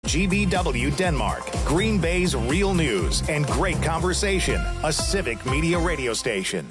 GBW Denmark, Green Bay's real news and great conversation. A Civic Media radio station.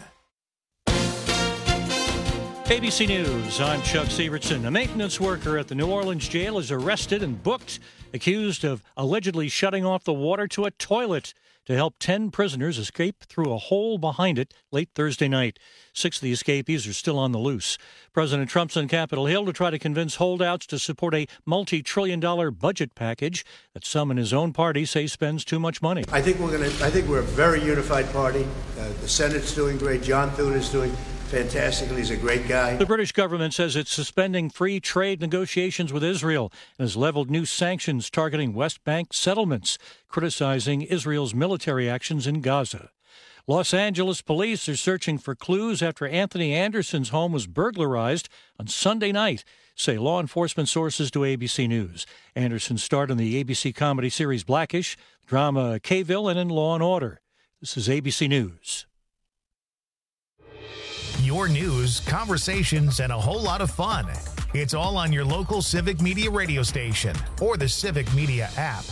ABC News, I'm Chuck Sievertson. A maintenance worker at the New Orleans jail is arrested and booked, accused of allegedly shutting off the water to a toilet to help 10 prisoners escape through a hole behind it late Thursday night. 6 of the escapees are still on the loose. President Trump's on Capitol Hill to try to convince holdouts to support a multi-trillion-dollar budget package that some in his own party say spends too much money. I think we're a very unified party. The Senate's doing great. John Thune is doing fantastically. He's a great guy. The British government says it's suspending free trade negotiations with Israel and has leveled new sanctions targeting West Bank settlements, criticizing Israel's military actions in Gaza. Los Angeles police are searching for clues after Anthony Anderson's home was burglarized on Sunday night, say law enforcement sources to ABC News. Anderson starred in the ABC comedy series Blackish, drama K-ville, and in Law & Order. This is ABC News. Your news, conversations, and a whole lot of fun. It's all on your local Civic Media radio station or the Civic Media app.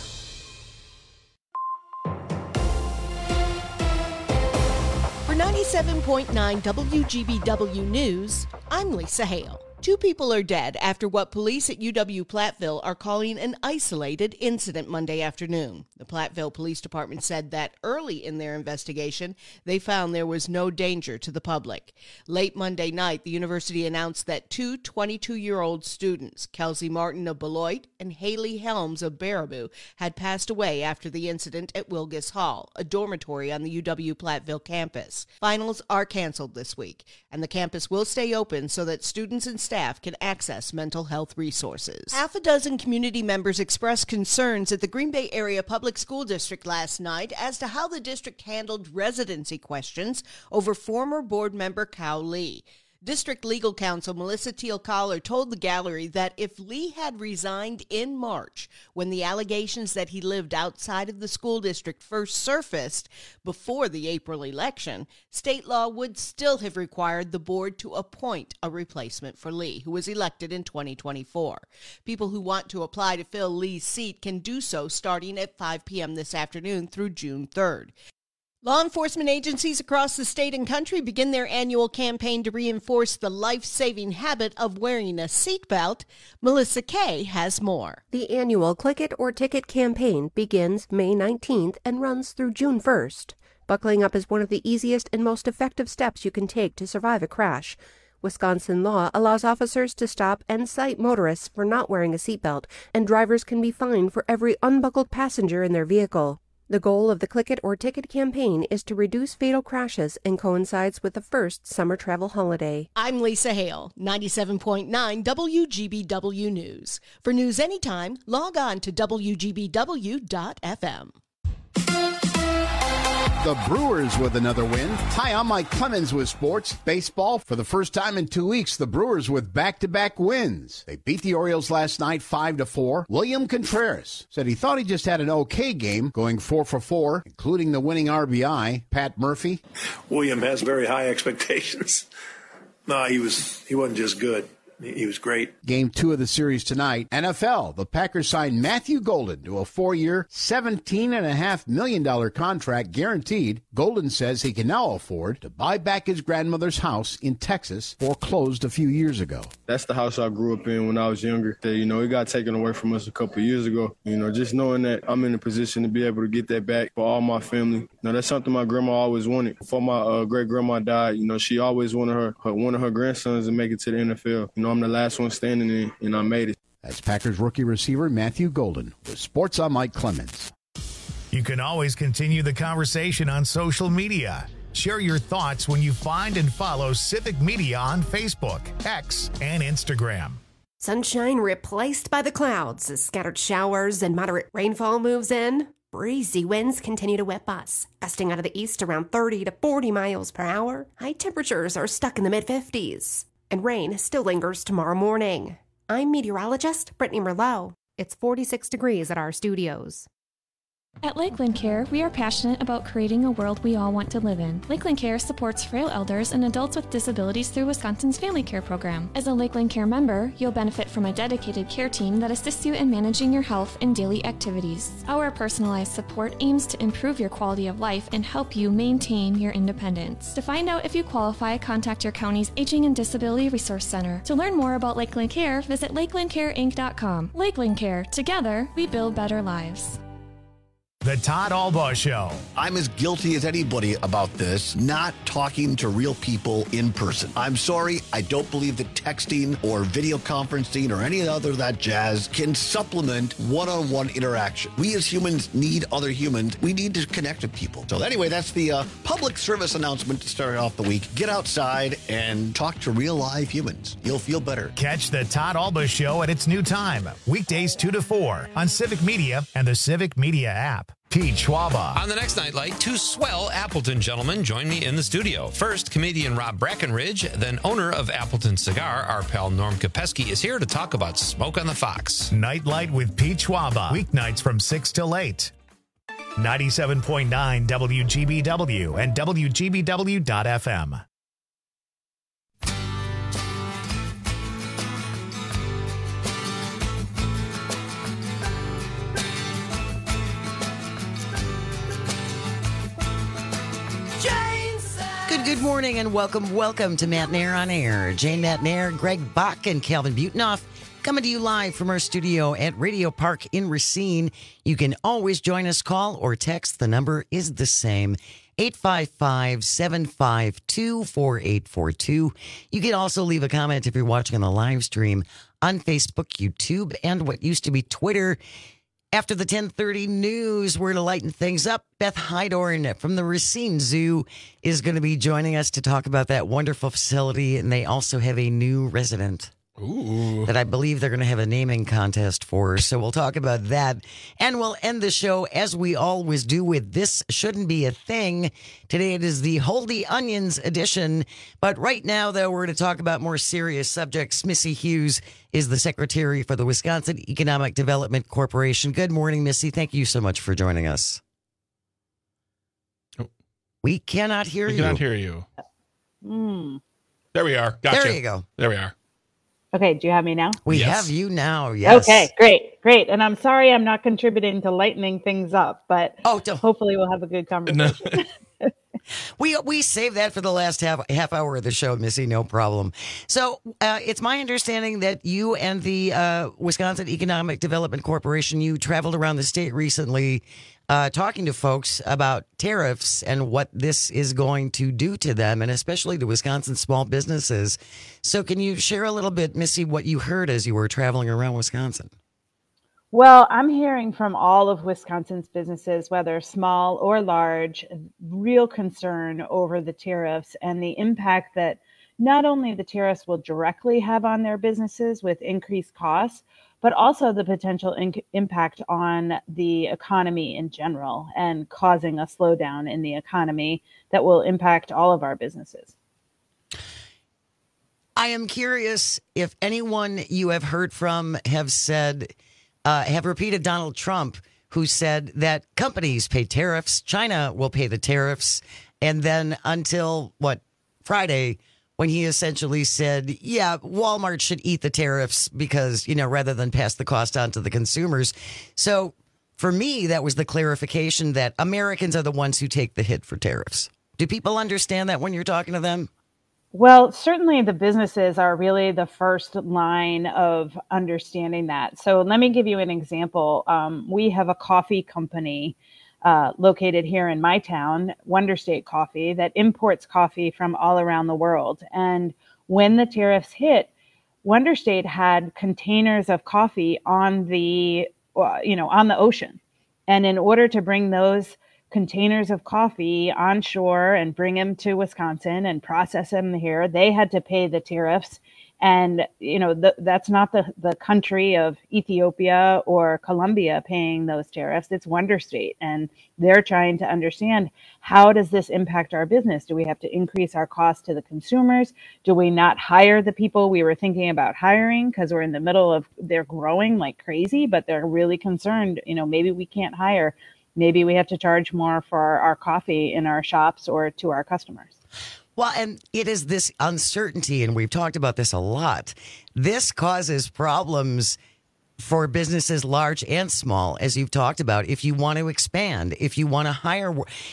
For 97.9 WGBW News, I'm Lisa Hale. 2 people are dead after what police at UW-Platteville are calling an isolated incident Monday afternoon. The Platteville Police Department said that early in their investigation, they found there was no danger to the public. Late Monday night, the university announced that 2 22-year-old students, Kelsey Martin of Beloit and Haley Helms of Baraboo, had passed away after the incident at Wilgus Hall, a dormitory on the UW-Platteville campus. Finals are canceled this week, and the campus will stay open so that students and staff can access mental health resources. Half a dozen community members expressed concerns at the Green Bay Area Public School District last night as to how the district handled residency questions over former board member Cal Lee. District Legal Counsel Melissa Teal-Collar told the gallery that if Lee had resigned in March, when the allegations that he lived outside of the school district first surfaced before the April election, state law would still have required the board to appoint a replacement for Lee, who was elected in 2024. People who want to apply to fill Lee's seat can do so starting at 5 p.m. this afternoon through June 3rd. Law enforcement agencies across the state and country begin their annual campaign to reinforce the life-saving habit of wearing a seatbelt. Melissa Kay has more. The annual Click It or Ticket campaign begins May 19th and runs through June 1st. Buckling up is one of the easiest and most effective steps you can take to survive a crash. Wisconsin law allows officers to stop and cite motorists for not wearing a seatbelt, and drivers can be fined for every unbuckled passenger in their vehicle. The goal of the Click It or Ticket campaign is to reduce fatal crashes and coincides with the first summer travel holiday. I'm Lisa Hale, 97.9 WGBW News. For news anytime, log on to WGBW.FM. The Brewers with another win. Hi, I'm Mike Clemens with sports. Baseball, for the first time in 2 weeks, the Brewers with back-to-back wins. They beat the Orioles last night 5-4. William Contreras said he thought he just had an okay game, going 4 for 4, including the winning RBI. Pat Murphy. William has very high expectations. No, he wasn't just good. He was great. Game 2 of the series tonight. NFL, the Packers signed Matthew Golden to a 4-year, $17.5 million contract guaranteed. Golden says he can now afford to buy back his grandmother's house in Texas, foreclosed a few years ago. That's the house I grew up in when I was younger. It got taken away from us a couple of years ago. Just knowing that I'm in a position to be able to get that back for all my family. That's something my grandma always wanted. Before my great-grandma died, she always wanted one of her grandsons to make it to the NFL. I'm the last one standing in, and I made it. That's Packers rookie receiver Matthew Golden. With Sports, I'm Mike Clemens. You can always continue the conversation on social media. Share your thoughts when you find and follow Civic Media on Facebook, X, and Instagram. Sunshine replaced by the clouds as scattered showers and moderate rainfall moves in. Breezy winds continue to whip us, gusting out of the east around 30 to 40 miles per hour. High temperatures are stuck in the mid-50s. And rain still lingers tomorrow morning. I'm meteorologist Brittany Merlot. It's 46 degrees at our studios. At Lakeland Care, we are passionate about creating a world we all want to live in. Lakeland Care supports frail elders and adults with disabilities through Wisconsin's Family Care Program. As a Lakeland Care member, you'll benefit from a dedicated care team that assists you in managing your health and daily activities. Our personalized support aims to improve your quality of life and help you maintain your independence. To find out if you qualify, contact your county's Aging and Disability Resource Center. To learn more about Lakeland Care, visit lakelandcareinc.com. Lakeland Care. Together, we build better lives. The Todd Albaugh Show. I'm as guilty as anybody about this, not talking to real people in person. I'm sorry, I don't believe that texting or video conferencing or any other of that jazz can supplement one-on-one interaction. We as humans need other humans. We need to connect with people. So anyway, that's the public service announcement to start off the week. Get outside and talk to real live humans. You'll feel better. Catch the Todd Albaugh Show at its new time, weekdays 2 to 4 on Civic Media and the Civic Media app. Pete Schwaba. On the next Nightlight, two swell Appleton gentlemen join me in the studio. First, comedian Rob Breckenridge, then owner of Appleton Cigar, our pal Norm Kopeski, is here to talk about Smoke on the Fox. Nightlight with Pete Schwaba. Weeknights from 6 till 8. 97.9 WGBW and WGBW.FM. Good morning and welcome to Matt Nair on Air. Jane Matt Nair, Greg Bach, and Calvin Butenhoff coming to you live from our studio at Radio Park in Racine. You can always join us, call or text. The number is the same, 855-752-4842. You can also leave a comment if you're watching on the live stream on Facebook, YouTube, and what used to be Twitter. After the 10:30 news, we're to lighten things up. Beth Hydorn from the Racine Zoo is going to be joining us to talk about that wonderful facility, and they also have a new resident. Ooh. That I believe they're going to have a naming contest for. So we'll talk about that. And we'll end the show, as we always do, with This Shouldn't Be a Thing. Today it is the Hold the Onions edition. But right now, though, we're going to talk about more serious subjects. Missy Hughes is the secretary for the Wisconsin Economic Development Corporation. Good morning, Missy. Thank you so much for joining us. Oh. We cannot hear you. We cannot hear you. There we are. Gotcha. There you go. There we are. Okay, do you have me now? We have you now, yes. Okay, great. And I'm sorry I'm not contributing to lightening things up, but hopefully we'll have a good conversation. We save that for the last half hour of the show, Missy, no problem. So it's my understanding that you and the Wisconsin Economic Development Corporation, you traveled around the state recently talking to folks about tariffs and what this is going to do to them, and especially to Wisconsin small businesses. So can you share a little bit, Missy, what you heard as you were traveling around Wisconsin? Well, I'm hearing from all of Wisconsin's businesses, whether small or large, real concern over the tariffs and the impact that not only the tariffs will directly have on their businesses with increased costs, but also the potential impact on the economy in general and causing a slowdown in the economy that will impact all of our businesses. I am curious if anyone you have heard from have repeated Donald Trump, who said that companies pay tariffs, China will pay the tariffs, and then until, Friday, when he essentially said, yeah, Walmart should eat the tariffs because, rather than pass the cost on to the consumers. So for me, that was the clarification that Americans are the ones who take the hit for tariffs. Do people understand that when you're talking to them? Well, certainly the businesses are really the first line of understanding that. So let me give you an example. We have a coffee company located here in my town, Wonder State Coffee, that imports coffee from all around the world. And when the tariffs hit, Wonder State had containers of coffee on the ocean. And in order to bring those containers of coffee onshore and bring them to Wisconsin and process them here, they had to pay the tariffs. And, that's not the country of Ethiopia or Colombia paying those tariffs. It's Wonder State. And they're trying to understand, how does this impact our business? Do we have to increase our cost to the consumers? Do we not hire the people we were thinking about hiring because we're in the middle of, they're growing like crazy, but they're really concerned, maybe we can't hire maybe we have to charge more for our coffee in our shops or to our customers. Well, and it is this uncertainty, and we've talked about this a lot. This causes problems for businesses large and small, as you've talked about, if you want to expand, if you want to hire.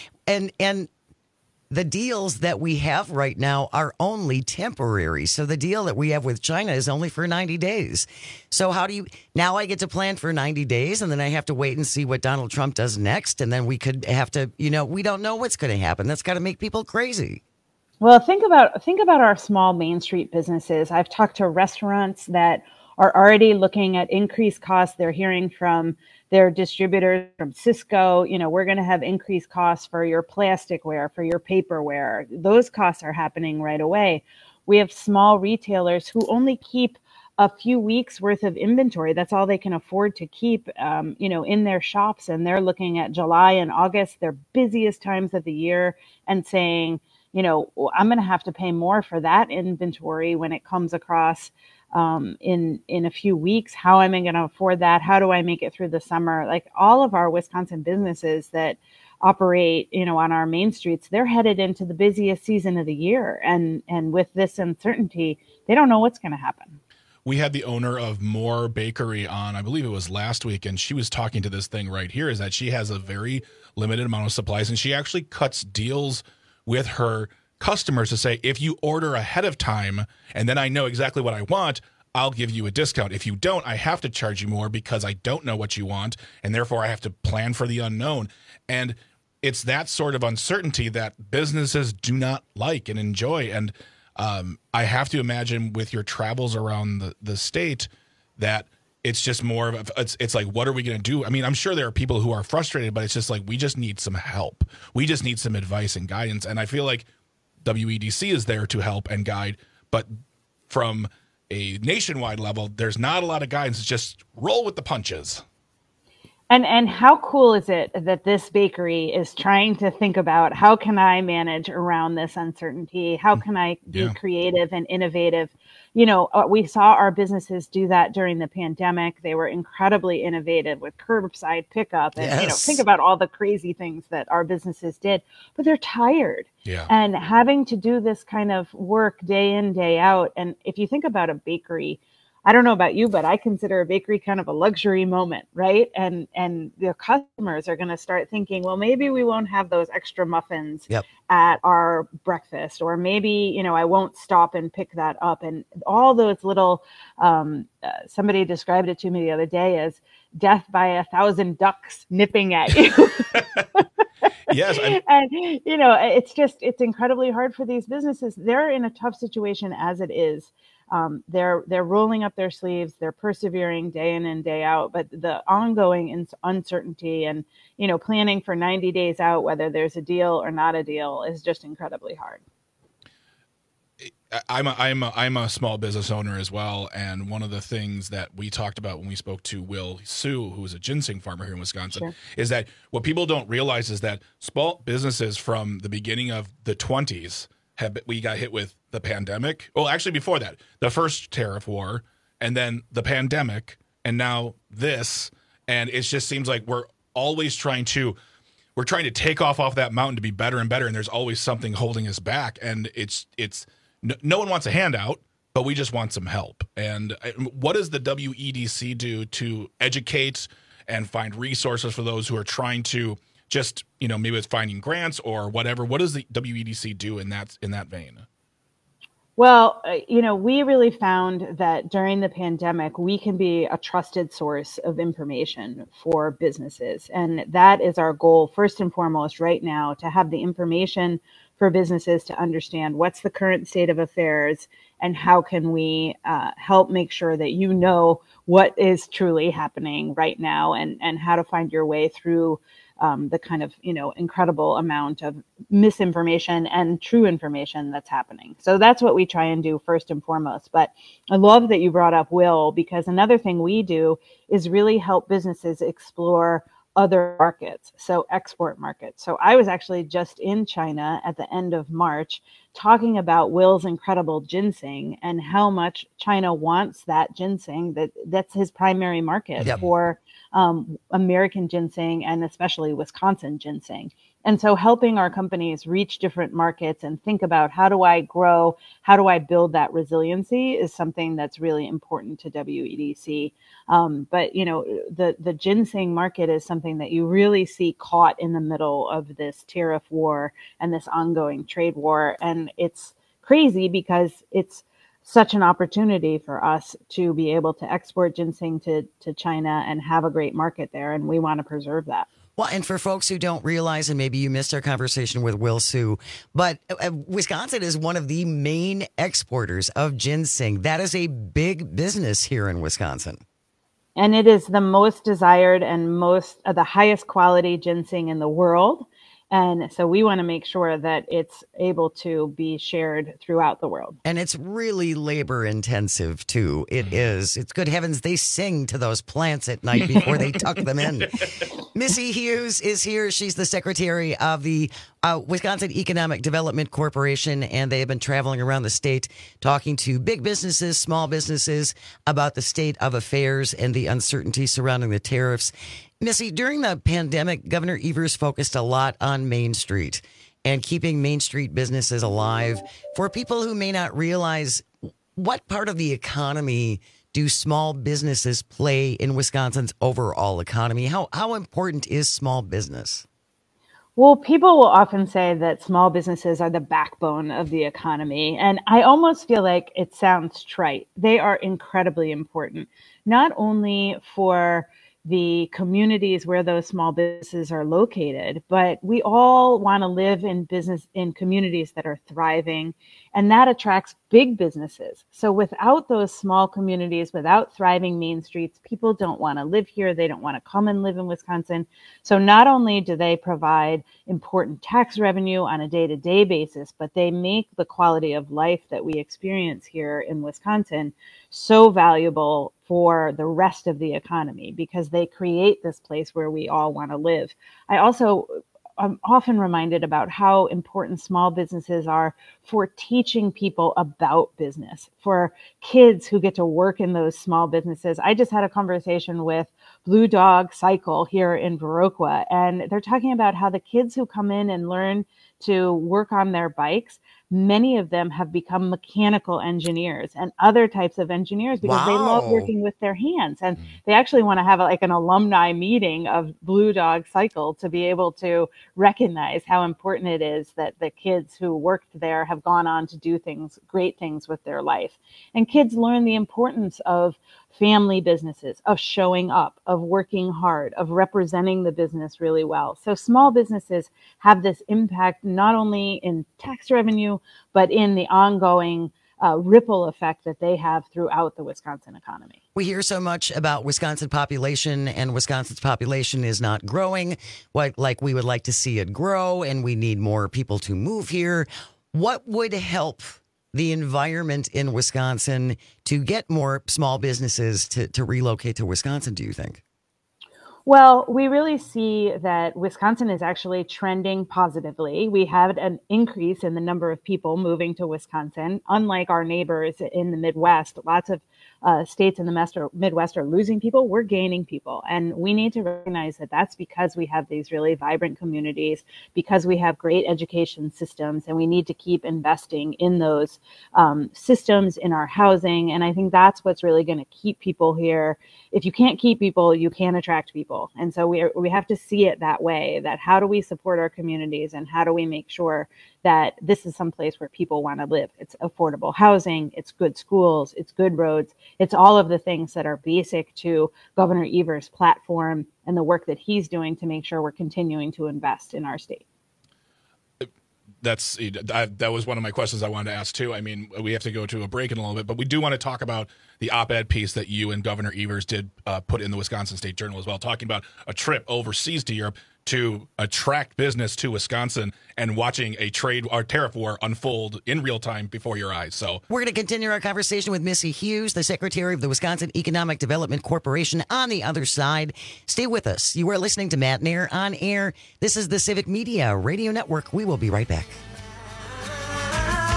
And the deals that we have right now are only temporary. So the deal that we have with China is only for 90 days. So how do you, now I get to plan for 90 days and then I have to wait and see what Donald Trump does next. And then we could have to, we don't know what's going to happen. That's got to make people crazy. Well, think about our small Main Street businesses. I've talked to restaurants that are already looking at increased costs. They're hearing from their distributors, from Cisco, we're going to have increased costs for your plasticware, for your paperware. Those costs are happening right away. We have small retailers who only keep a few weeks worth of inventory. That's all they can afford to keep, in their shops. And they're looking at July and August, their busiest times of the year, and saying, I'm going to have to pay more for that inventory when it comes across in a few weeks. How am I going to afford that? How do I make it through the summer? Like all of our Wisconsin businesses that operate, on our main streets, they're headed into the busiest season of the year. And with this uncertainty, they don't know what's going to happen. We had the owner of Moore Bakery on, I believe it was last week, and she was talking to this thing right here, is that she has a very limited amount of supplies, and she actually cuts deals with her customers to say, if you order ahead of time and then I know exactly what I want, I'll give you a discount. If you don't, I have to charge you more because I don't know what you want, and therefore I have to plan for the unknown. And it's that sort of uncertainty that businesses do not like and enjoy. And I have to imagine with your travels around the state that it's just more of it's like, what are we going to do? I mean, I'm sure there are people who are frustrated, but it's just like, we just need some help. We just need some advice and guidance. And I feel like WEDC is there to help and guide, but from a nationwide level, there's not a lot of guidance. It's just roll with the punches. And how cool is it that this bakery is trying to think about, how can I manage around this uncertainty? How can I be creative and innovative? We saw our businesses do that during the pandemic. They were incredibly innovative with curbside pickup and, think about all the crazy things that our businesses did, but they're tired. Yeah. And having to do this kind of work day in, day out. And if you think about a bakery, I don't know about you, but I consider a bakery kind of a luxury moment, right? And the customers are going to start thinking, well, maybe we won't have those extra muffins at our breakfast, or maybe, I won't stop and pick that up. And all those little, somebody described it to me the other day as death by 1,000 ducks nipping at you. Yes. And, it's incredibly hard for these businesses. They're in a tough situation as it is. They're rolling up their sleeves, they're persevering day in and day out, but the ongoing uncertainty and, planning for 90 days out, whether there's a deal or not a deal, is just incredibly hard. I'm a small business owner as well, and one of the things that we talked about when we spoke to Will Sue, who is a ginseng farmer here in Wisconsin, is that what people don't realize is that small businesses from the beginning of the 20s we got hit with the pandemic. Well, actually before that, the first tariff war, and then the pandemic, and now this. And it just seems like we're always trying to take off that mountain to be better and better. And there's always something holding us back. And it's no one wants a handout, but we just want some help. And what does the WEDC do to educate and find resources for those who are trying to just, maybe it's finding grants or whatever? What does the WEDC do in that vein? Well, we really found that during the pandemic, we can be a trusted source of information for businesses. And that is our goal, first and foremost, right now, to have the information for businesses to understand what's the current state of affairs and how can we help make sure that what is truly happening right now and how to find your way through the kind of, incredible amount of misinformation and true information that's happening. So that's what we try and do first and foremost. But I love that you brought up Will, because another thing we do is really help businesses explore other markets, so export markets. So I was actually just in China at the end of March talking about Will's incredible ginseng and how much China wants that ginseng. That's his primary market for American ginseng and especially Wisconsin ginseng. And so helping our companies reach different markets and think about how do I grow, how do I build that resiliency is something that's really important to WEDC. But, the ginseng market is something that you really see caught in the middle of this tariff war and this ongoing trade war. And it's crazy because it's such an opportunity for us to be able to export ginseng to China and have a great market there. And we want to preserve that. Well, and for folks who don't realize, and maybe you missed our conversation with Will Su, but Wisconsin is one of the main exporters of ginseng. That is a big business here in Wisconsin. And it is the most desired and the highest quality ginseng in the world. And so we want to make sure that it's able to be shared throughout the world. And it's really labor intensive, too. It is. It's good heavens they sing to those plants at night before they tuck them in. Missy Hughes is here. She's the secretary of the Wisconsin Economic Development Corporation, and they have been traveling around the state talking to big businesses, small businesses about the state of affairs and the uncertainty surrounding the tariffs. Missy, during the pandemic, Governor Evers focused a lot on Main Street and keeping Main Street businesses alive. For people who may not realize, what part of the economy do small businesses play in Wisconsin's overall economy? How important is small business? Well, people will often say that small businesses are the backbone of the economy. And I almost feel like it sounds trite. They are incredibly important, not only for the communities where those small businesses are located, but we all want to live in communities that are thriving, and that attracts big businesses. So without those small communities, without thriving main streets, people don't want to live here. They don't want to come and live in Wisconsin. So not only do they provide important tax revenue on a day-to-day basis, but they make the quality of life that we experience here in Wisconsin so valuable for the rest of the economy because they create this place where we all want to live. I'm often reminded about how important small businesses are for teaching people about business, for kids who get to work in those small businesses. I just had a conversation with Blue Dog Cycle here in Viroqua, and they're talking about how the kids who come in and learn to work on their bikes, many of them have become mechanical engineers and other types of engineers because they love working with their hands. And they actually want to have an alumni meeting of Blue Dog Cycle to be able to recognize how important it is that the kids who worked there have gone on to do great things with their life. And kids learn the importance of family businesses, of showing up, of working hard, of representing the business really well. So small businesses have this impact not only in tax revenue, but in the ongoing ripple effect that they have throughout the Wisconsin economy. We hear so much about Wisconsin population, and Wisconsin's population is not growing like we would like to see it grow, and we need more people to move here. What would help the environment in Wisconsin to get more small businesses to relocate to Wisconsin, do you think? Well, we really see that Wisconsin is actually trending positively. We had an increase in the number of people moving to Wisconsin. Unlike our neighbors in the Midwest, lots of states in the Midwest are losing people. We're gaining people. And we need to recognize that that's because we have these really vibrant communities, because we have great education systems, and we need to keep investing in those systems, in our housing. And I think that's what's really going to keep people here. If you can't keep people, you can't attract people. And so we have to see it that way, that how do we support our communities and how do we make sure that this is someplace where people want to live. It's affordable housing, it's good schools, it's good roads, it's all of the things that are basic to Governor Evers' platform and the work that he's doing to make sure we're continuing to invest in our state. That was one of my questions I wanted to ask too. I mean, we have to go to a break in a little bit, but we do want to talk about the op-ed piece that you and Governor Evers did put in the Wisconsin State Journal as well, talking about a trip overseas to Europe to attract business to Wisconsin and watching a trade or tariff war unfold in real time before your eyes. So we're going to continue our conversation with Missy Hughes, the secretary of the Wisconsin Economic Development Corporation, on the other side. Stay with us. You are listening to Matt Nair on Air. This is the Civic Media Radio Network. We will be right back.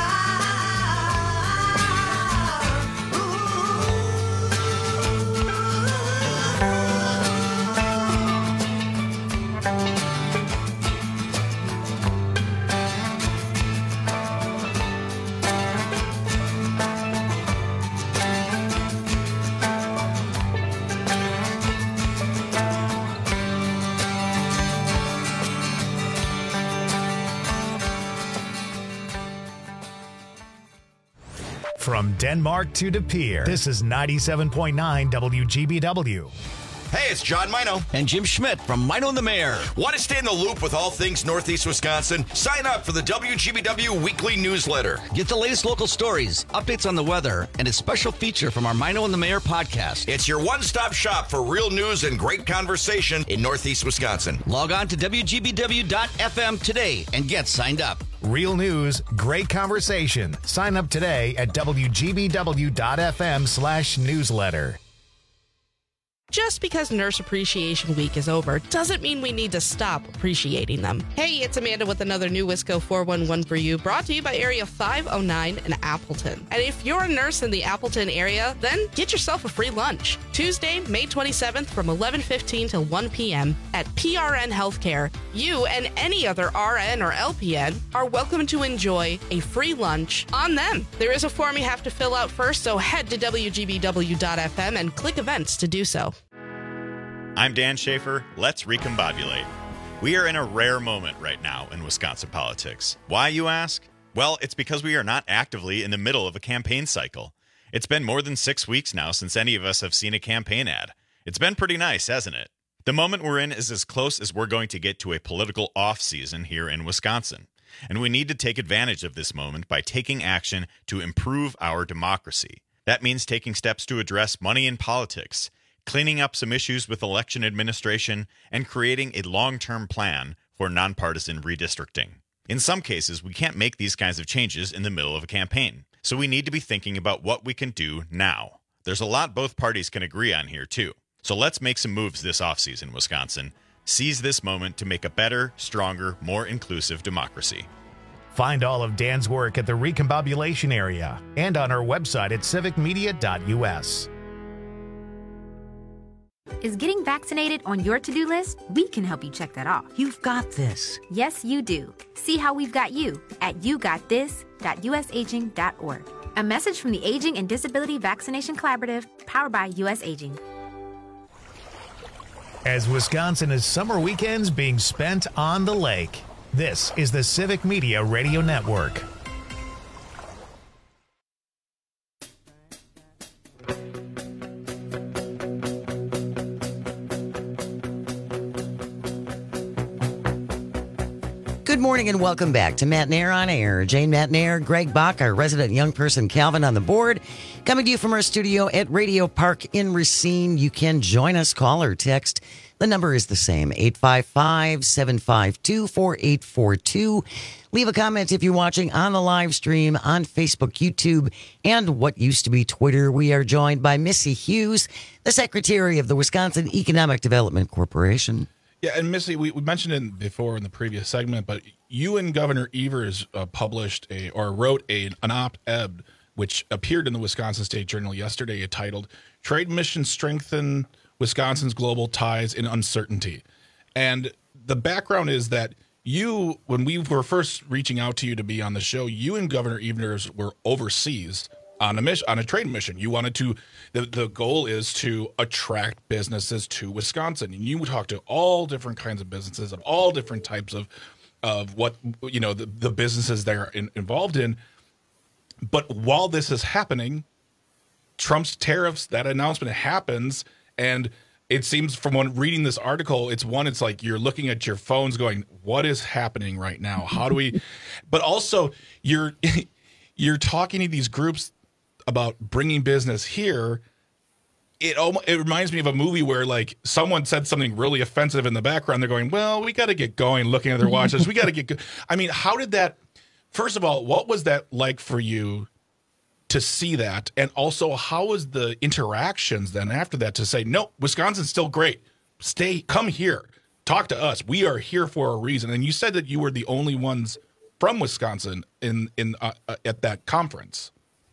From Denmark to De Pere, this is 97.9 WGBW. Hey, it's John Mino. And Jim Schmidt from Mino and the Mayor. Want to stay in the loop with all things Northeast Wisconsin? Sign up for the WGBW weekly newsletter. Get the latest local stories, updates on the weather, and a special feature from our Mino and the Mayor podcast. It's your one-stop shop for real news and great conversation in Northeast Wisconsin. Log on to WGBW.FM today and get signed up. Real news, great conversation. Sign up today at WGBW.FM/newsletter. Just because Nurse Appreciation Week is over doesn't mean we need to stop appreciating them. Hey, it's Amanda with another new Wisco 411 for you, brought to you by Area 509 in Appleton. And if you're a nurse in the Appleton area, then get yourself a free lunch. Tuesday, May 27th from 11:15 to 1 p.m. at PRN Healthcare. You and any other RN or LPN are welcome to enjoy a free lunch on them. There is a form you have to fill out first, so head to WGBW.FM and click events to do so. I'm Dan Schaefer. Let's recombobulate. We are in a rare moment right now in Wisconsin politics. Why, you ask? Well, it's because we are not actively in the middle of a campaign cycle. It's been more than 6 weeks now since any of us have seen a campaign ad. It's been pretty nice, hasn't it? The moment we're in is as close as we're going to get to a political off-season here in Wisconsin. And we need to take advantage of this moment by taking action to improve our democracy. That means taking steps to address money in politics, cleaning up some issues with election administration, and creating a long-term plan for nonpartisan redistricting. In some cases, we can't make these kinds of changes in the middle of a campaign, so we need to be thinking about what we can do now. There's a lot both parties can agree on here, too. So let's make some moves this offseason, Wisconsin. Seize this moment to make a better, stronger, more inclusive democracy. Find all of Dan's work at the Recombobulation area and on our website at civicmedia.us. Is getting vaccinated on your to-do list? We can help you check that off. You've got this. Yes, you do. See how we've got you at yougotthis.usaging.org. A message from the Aging and Disability Vaccination Collaborative, powered by US Aging. As Wisconsin is summer weekends being spent on the lake, this is the Civic Media Radio Network. Good morning and welcome back to Matt Nair on Air. Jane Matt Nair, Greg Bach, our resident young person Calvin on the board. Coming to you from our studio at Radio Park in Racine. You can join us, call or text. The number is the same, 855-752-4842. Leave a comment if you're watching on the live stream on Facebook, YouTube, and what used to be Twitter. We are joined by Missy Hughes, the Secretary of the Wisconsin Economic Development Corporation. Yeah, and Missy, we mentioned it before in the previous segment, but you and Governor Evers wrote an op-ed which appeared in the Wisconsin State Journal yesterday, titled "Trade Mission Strengthen Wisconsin's Global Ties in Uncertainty." And the background is that you, when we were first reaching out to you to be on the show, you and Governor Evers were overseas on a trade mission. You wanted to, the goal is to attract businesses to Wisconsin. And you talk to all different kinds of businesses of all different types of what, the businesses they're involved in. But while this is happening, Trump's tariffs, that announcement happens. And it seems from reading this article, it's like you're looking at your phones going, what is happening right now? How do we, but also you're talking to these groups about bringing business here. It reminds me of a movie where like someone said something really offensive in the background. They're going, well, we got to get going, looking at their watches. We got to get good. I mean, how did that, first of all, what was that like for you to see that? And also, how was the interactions then after that to say, no, Wisconsin's still great. Come here, talk to us. We are here for a reason. And you said that you were the only ones from Wisconsin at that conference.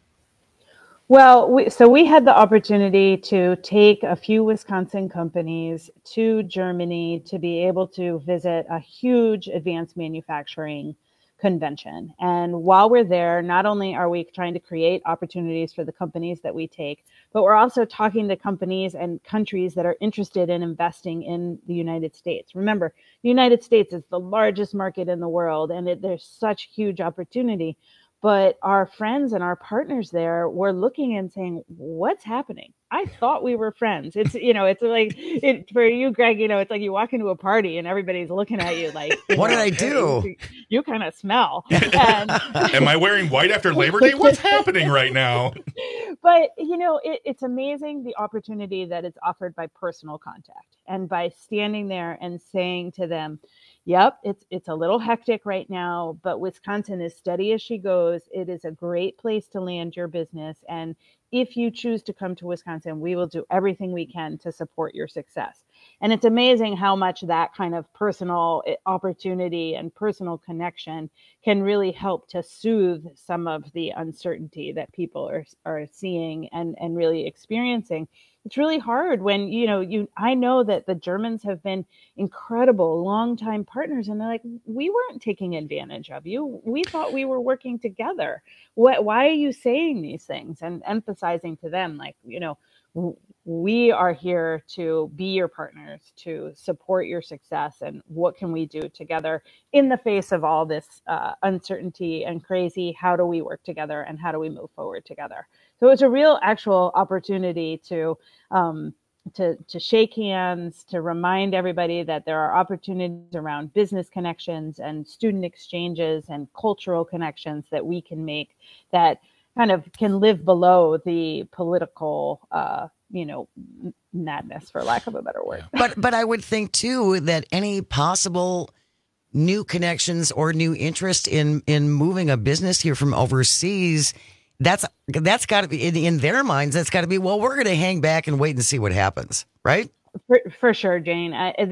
Well, we had the opportunity to take a few Wisconsin companies to Germany to be able to visit a huge advanced manufacturing convention. And while we're there, not only are we trying to create opportunities for the companies that we take, but we're also talking to companies and countries that are interested in investing in the United States. Remember, the United States is the largest market in the world, and there's such huge opportunity. But our friends and our partners there were looking and saying, what's happening? I thought we were friends. It's, it's like for you, Greg, it's like you walk into a party and everybody's looking at you like, what did I do? You kind of smell. And, am I wearing white after Labor Day? What's happening right now? But, it's amazing the opportunity that is offered by personal contact and by standing there and saying to them, yep, it's a little hectic right now, but Wisconsin is steady as she goes. It is a great place to land your business. And if you choose to come to Wisconsin, we will do everything we can to support your success. And it's amazing how much that kind of personal opportunity and personal connection can really help to soothe some of the uncertainty that people are seeing and really experiencing. It's really hard when, I know that the Germans have been incredible longtime partners, and they're like, we weren't taking advantage of you. We thought we were working together. Why are you saying these things? And emphasizing to them, like, we are here to be your partners, to support your success, and what can we do together in the face of all this uncertainty and crazy? How do we work together, and how do we move forward together? So it's a real actual opportunity to shake hands, to remind everybody that there are opportunities around business connections and student exchanges and cultural connections that we can make that kind of can live below the political, madness, for lack of a better word. But I would think too that any possible new connections or new interest in moving a business here from overseas, that's got to be in their minds. That's got to be, well, we're going to hang back and wait and see what happens, right? For sure, Jane.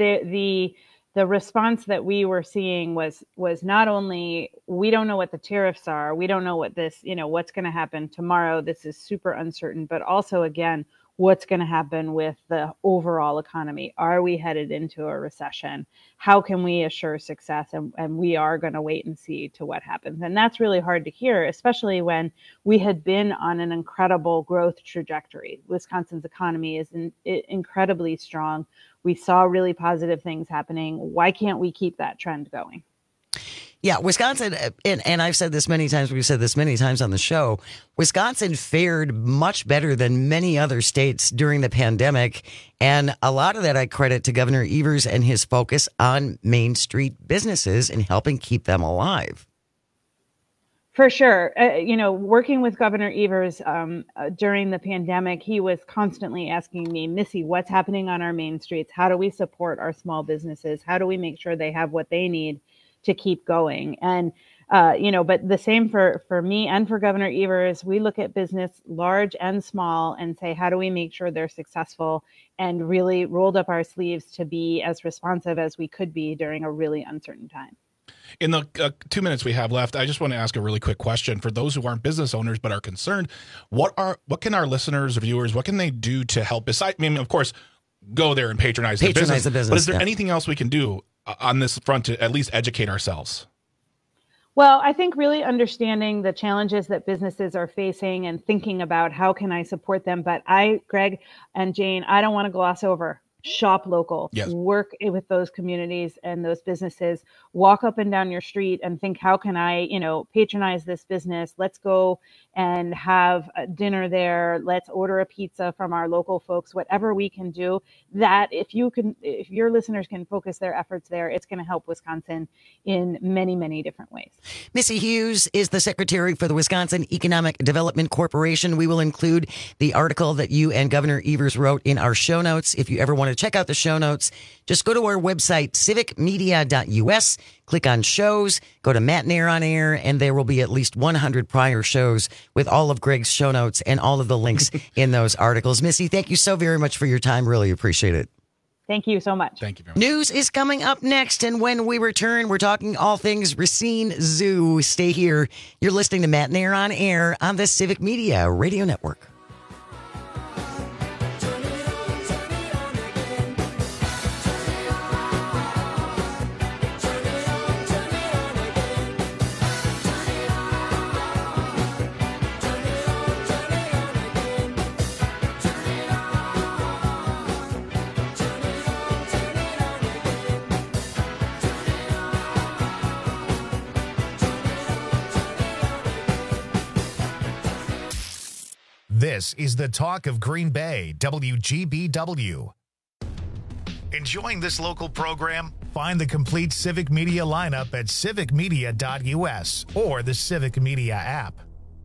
The response that we were seeing was not only, we don't know what the tariffs are, we don't know what this, what's going to happen tomorrow. This is super uncertain, but also, again, what's going to happen with the overall economy? Are we headed into a recession? How can we assure success? And we are going to wait and see to what happens. And that's really hard to hear, especially when we had been on an incredible growth trajectory. Wisconsin's economy is incredibly strong. We saw really positive things happening. Why can't we keep that trend going? Yeah, Wisconsin, and I've said this many times, we've said this many times on the show, Wisconsin fared much better than many other states during the pandemic. And a lot of that I credit to Governor Evers and his focus on Main Street businesses and helping keep them alive. For sure. Working with Governor Evers during the pandemic, he was constantly asking me, Missy, what's happening on our main streets? How do we support our small businesses? How do we make sure they have what they need to keep going? And, but the same for me and for Governor Evers, we look at business large and small and say, how do we make sure they're successful, and really rolled up our sleeves to be as responsive as we could be during a really uncertain time. In the 2 minutes we have left, I just want to ask a really quick question for those who aren't business owners but are concerned. What can our listeners, viewers, what can they do to help? Of course, go there and patronize the business. But is there anything else we can do on this front to at least educate ourselves? Well, I think really understanding the challenges that businesses are facing and thinking about how can I support them. But Greg and Jane, I don't want to gloss over. Shop local, yes. Work with those communities and those businesses, walk up and down your street and think, how can I, patronize this business? Let's go and have a dinner there. Let's order a pizza from our local folks, whatever we can do. That if your listeners can focus their efforts there, it's going to help Wisconsin in many, many different ways. Missy Hughes is the secretary for the Wisconsin Economic Development Corporation. We will include the article that you and Governor Evers wrote in our show notes. If you ever want to check out the show notes, just go to our website, civicmedia.us, click on shows, go to Matt and Air on Air, and there will be at least 100 prior shows with all of Greg's show notes and all of the links in those articles. Missy, thank you so very much for your time. Really appreciate it. Thank you so much. Thank you very much. News is coming up next, and when we return, we're talking all things Racine Zoo. Stay here. You're listening to Matt and Air on Air on the Civic Media Radio Network. This is the talk of Green Bay, WGBW. Enjoying this local program? Find the complete Civic Media lineup at civicmedia.us or the Civic Media app.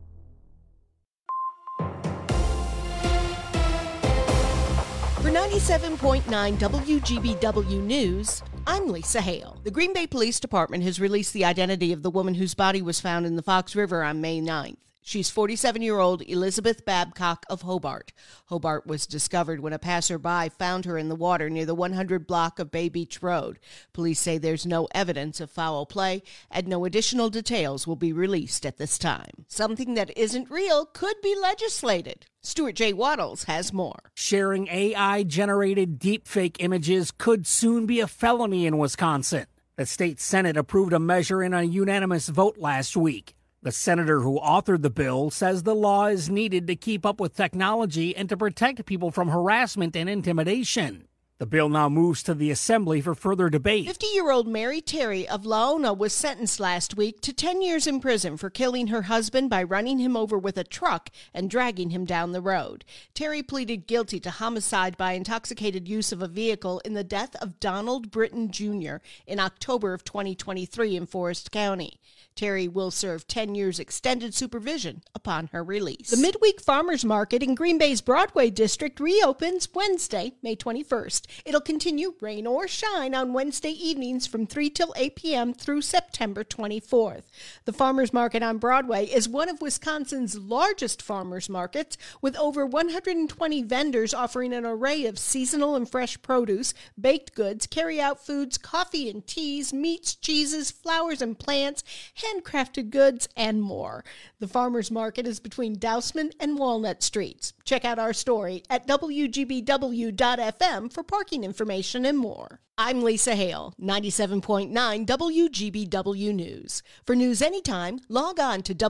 For 97.9 WGBW News, I'm Lisa Hale. The Green Bay Police Department has released the identity of the woman whose body was found in the Fox River on May 9th. She's 47-year-old Elizabeth Babcock of Hobart. Hobart was discovered when a passerby found her in the water near the 100 block of Bay Beach Road. Police say there's no evidence of foul play and no additional details will be released at this time. Something that isn't real could be legislated. Stuart J. Waddles has more. Sharing AI-generated deepfake images could soon be a felony in Wisconsin. The state Senate approved a measure in a unanimous vote last week. The senator who authored the bill says the law is needed to keep up with technology and to protect people from harassment and intimidation. The bill now moves to the Assembly for further debate. 50-year-old Mary Terry of Laona was sentenced last week to 10 years in prison for killing her husband by running him over with a truck and dragging him down the road. Terry pleaded guilty to homicide by intoxicated use of a vehicle in the death of Donald Britton Jr. in October of 2023 in Forest County. Terry will serve 10 years extended supervision upon her release. The Midweek Farmers Market in Green Bay's Broadway District reopens Wednesday, May 21st. It'll continue rain or shine on Wednesday evenings from 3 till 8 p.m. through September 24th. The Farmers Market on Broadway is one of Wisconsin's largest farmers markets, with over 120 vendors offering an array of seasonal and fresh produce, baked goods, carry-out foods, coffee and teas, meats, cheeses, flowers and plants, handcrafted goods, and more. The Farmers Market is between Dousman and Walnut Streets. Check out our story at WGBW.FM for parking information and more. I'm Lisa Hale, 97.9 WGBW News. For news anytime, log on to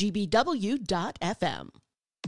WGBW.FM.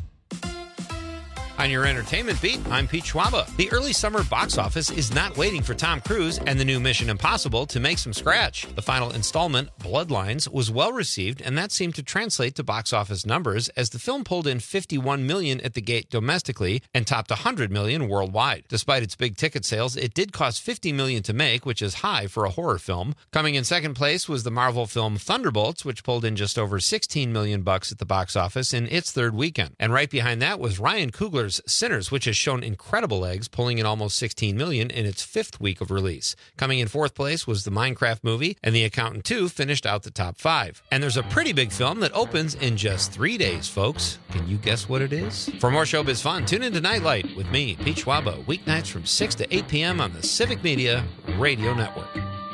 On your entertainment beat, I'm Pete Schwaba. The early summer box office is not waiting for Tom Cruise and the new Mission Impossible to make some scratch. The final installment, Bloodlines, was well received, and that seemed to translate to box office numbers as the film pulled in $51 million at the gate domestically and topped $100 million worldwide. Despite its big ticket sales, it did cost $50 million to make, which is high for a horror film. Coming in second place was the Marvel film Thunderbolts, which pulled in just over $16 million at the box office in its third weekend. And right behind that was Ryan Coogler's Sinners, which has shown incredible legs, pulling in almost $16 million in its fifth week of release. Coming in fourth place was the Minecraft movie, and The Accountant 2 finished out the top 5. And there's a pretty big film that opens in just 3 days, folks. Can you guess what it is? For more showbiz fun, tune into Nightlight with me, Pete Schwaba, weeknights from 6 to 8 p.m. on the Civic Media Radio Network.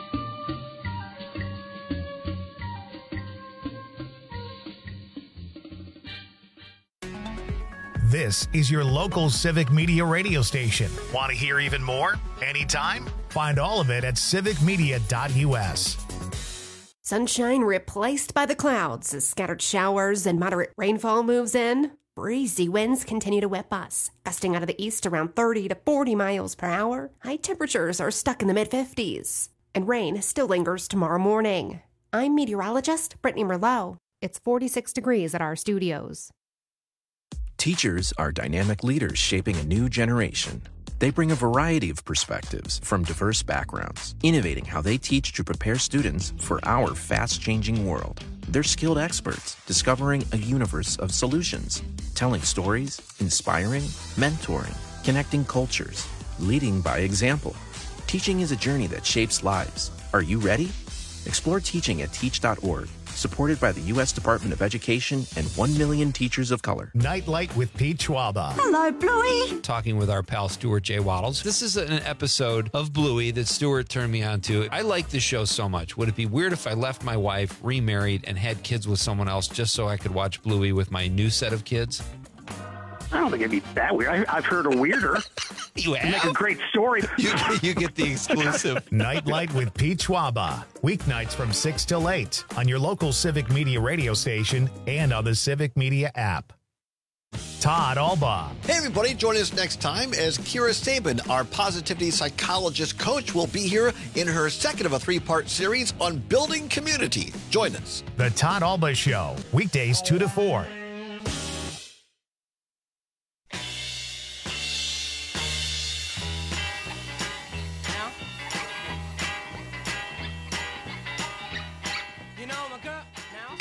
This is your local Civic Media radio station. Want to hear even more? Anytime? Find all of it at civicmedia.us. Sunshine replaced by the clouds as scattered showers and moderate rainfall moves in. Breezy winds continue to whip us, gusting out of the east around 30 to 40 miles per hour. High temperatures are stuck in the mid-50s, and rain still lingers tomorrow morning. I'm meteorologist Brittany Merlot. It's 46 degrees at our studios. Teachers are dynamic leaders shaping a new generation. They bring a variety of perspectives from diverse backgrounds, innovating how they teach to prepare students for our fast-changing world. They're skilled experts, discovering a universe of solutions, telling stories, inspiring, mentoring, connecting cultures, leading by example. Teaching is a journey that shapes lives. Are you ready? Explore teaching at teach.org. Supported by the U.S. Department of Education and 1 million teachers of color. Nightlight with Pete Schwaba. Hello, Bluey. Talking with our pal Stuart J. Waddles. This is an episode of Bluey that Stuart turned me on to. I like this show so much. Would it be weird if I left my wife, remarried, and had kids with someone else just so I could watch Bluey with my new set of kids? I don't think it'd be that weird. I've heard a weirder. You have? Make a great story. You get the exclusive. Nightlight with Pete Schwaba. Weeknights from 6 till 8 on your local Civic Media radio station and on the Civic Media app. Todd Alba. Hey, everybody. Join us next time as Kira Sabin, our positivity psychologist coach, will be here in her second of a 3-part series on building community. Join us. The Todd Alba Show. Weekdays 2 to 4.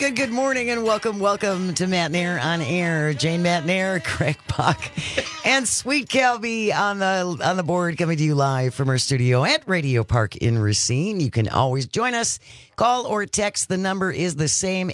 Good morning and welcome to Matt Nair on Air. Jane Matt Nair, Craig Buck, and Sweet Calby on the board, coming to you live from our studio at Radio Park in Racine. You can always join us. Call or text. The number is the same,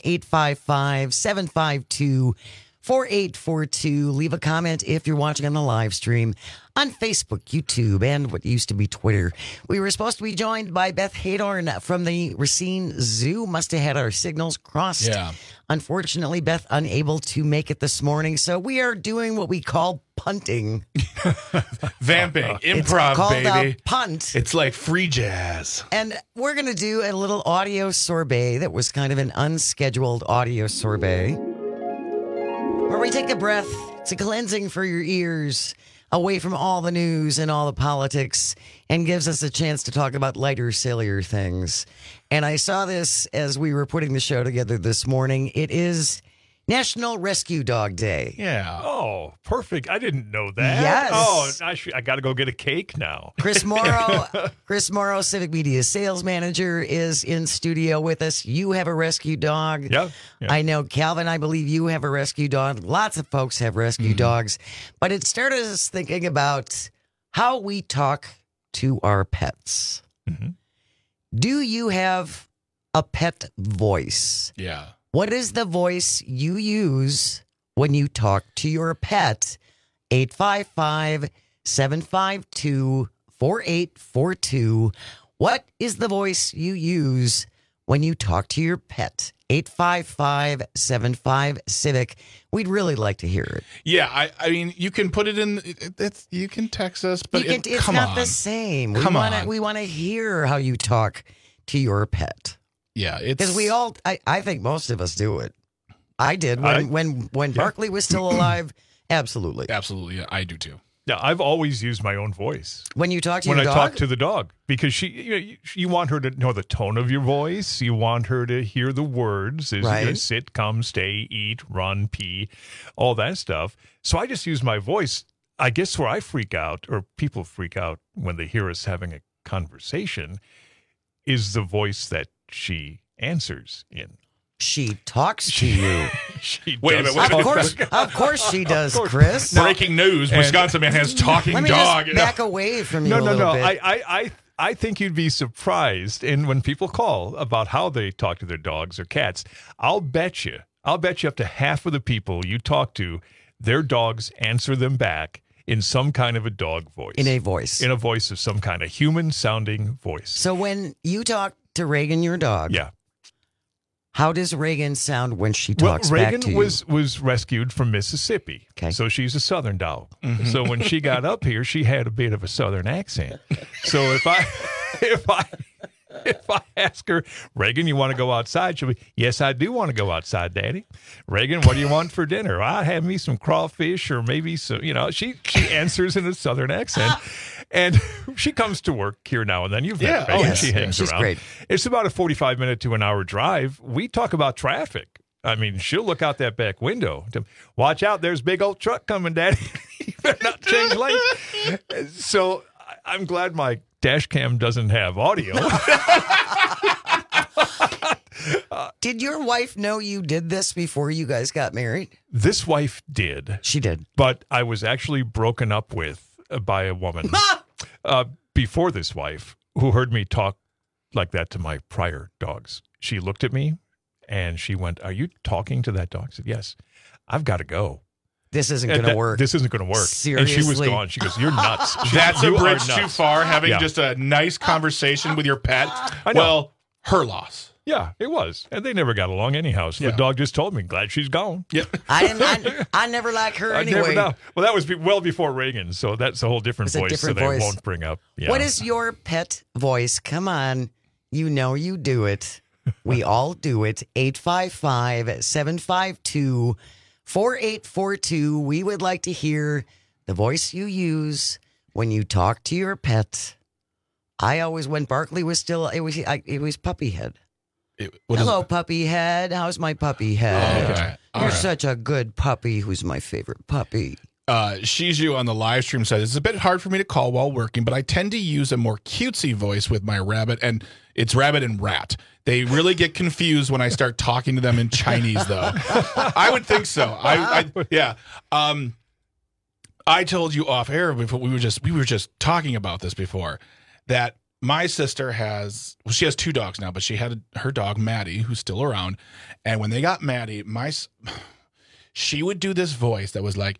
855-752-4842. Leave a comment if you're watching on the live stream on Facebook, YouTube, and what used to be Twitter. We were supposed to be joined by Beth Hadorn from the Racine Zoo. Must have had our signals crossed. Yeah. Unfortunately, Beth unable to make it this morning, so we are doing what we call punting. Vamping, improv, it's called baby. A punt. It's like free jazz. And we're going to do a little audio sorbet that was kind of an unscheduled audio sorbet, where we take a breath. It's a cleansing for your ears, away from all the news and all the politics, and gives us a chance to talk about lighter, sillier things. And I saw this as we were putting the show together this morning. It is National Rescue Dog Day. Yeah. Oh, perfect. I didn't know that. Yes. Oh, I got to go get a cake now. Chris Morrow, Civic Media sales manager, is in studio with us. You have a rescue dog. Yeah. I know, Calvin, I believe you have a rescue dog. Lots of folks have rescue dogs. But it started us thinking about how we talk to our pets. Mm-hmm. Do you have a pet voice? Yeah. What is the voice you use when you talk to your pet? 855-752-4842. What is the voice you use when you talk to your pet? 855-75-CIVIC. We'd really like to hear it. Yeah, I mean, you can put it in. You can text us, but It's not the same. We want to hear how you talk to your pet. Yeah, it's because we all. I think most of us do it. I did when Barkley was still alive. Absolutely, yeah, I do too. Yeah, I've always used my own voice when you talk to when your I dog? talk to the dog, because you want her to know the tone of your voice. You want her to hear the words, Right. Sit, come, stay, eat, run, pee, all that stuff. So I just use my voice. I guess where I freak out, or people freak out when they hear us having a conversation, is the voice that she answers in. She talks to you. Wait a minute. Of course she does, Chris. Breaking news: Wisconsin man has talking Let me dog. Just back away from you a little bit. I think you'd be surprised, and when people call about how they talk to their dogs or cats, I'll bet you up to half of the people you talk to, their dogs answer them back in some kind of a dog voice. In a voice of some kind, a human-sounding voice. So when you talk to Reagan, your dog, yeah. How does Reagan sound when she talks back to you? Reagan was rescued from Mississippi, so she's a Southern dog. Mm-hmm. So when she got up here, she had a bit of a Southern accent. So if I ask her, Reagan, you want to go outside? She'll be, yes, I do want to go outside, Daddy. Reagan, what do you want for dinner? I'll have me some crawfish or maybe some, she answers in a Southern accent. And she comes to work here now and then. You've met Reagan. Yes. She hangs She's around. great. It's about a 45-minute to an hour drive. We talk about traffic. I mean, she'll look out that back window. Watch out, there's a big old truck coming, Daddy. You better not change lanes. So I'm glad my dash cam doesn't have audio. Did your wife know you did this before you guys got married? This wife did. She did. But I was actually broken up with by a woman before this wife who heard me talk like that to my prior dogs. She looked at me and she went, "Are you talking to that dog?" I said, "Yes." "I've got to go. This isn't going to work. This isn't going to work." Seriously. And she was gone. She goes, "You're nuts." That's a You are bridge nuts. too far. Having Yeah. just a nice conversation with your pet. I know. Well, her loss. Yeah, it was. And they never got along anyhow. So the dog just told me, "Glad she's gone." Yeah. I never liked her I anyway. never know. Well, that was well before Reagan, so that's a whole different It's a voice different that voice. I won't bring up. Yeah. What is your pet voice? Come on. You know you do it. We all do it. 855-752-4842. We would like to hear the voice you use when you talk to your pet. I always, when Barkley was still, it was puppy head. Hello, puppy head. How's my puppy head? Okay. All You're right. such a good puppy. Who's my favorite puppy? Shiju on the live stream says, it's a bit hard for me to call while working, but I tend to use a more cutesy voice with my rabbit, and it's rabbit and rat. They really get confused when I start talking to them in Chinese, though. I would think so. Yeah. I told you off air before we were just talking about this before, that my sister she has 2 dogs now, but she had her dog Maddie, who's still around, and when they got Maddie, she would do this voice that was like,